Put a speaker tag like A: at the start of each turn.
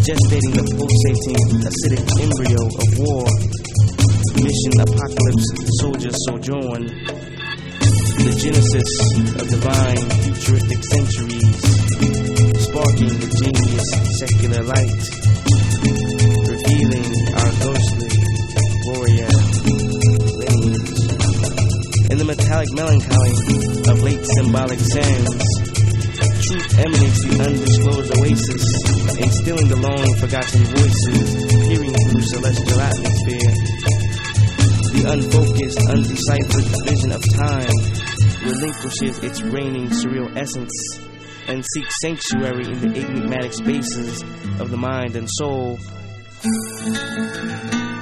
A: gestating the pulsating acidic embryo of war. Mission apocalypse soldiers sojourn. The genesis of divine futuristic centuries, sparking the genius secular light, revealing our ghostly warrior lineage. In the metallic melancholy of late symbolic sands, truth emanates the undisclosed oasis, instilling the long-forgotten voices peering through celestial atmosphere. The unfocused, undeciphered vision of time relinquishes its reigning surreal essence and seeks sanctuary in the enigmatic spaces of the mind and soul.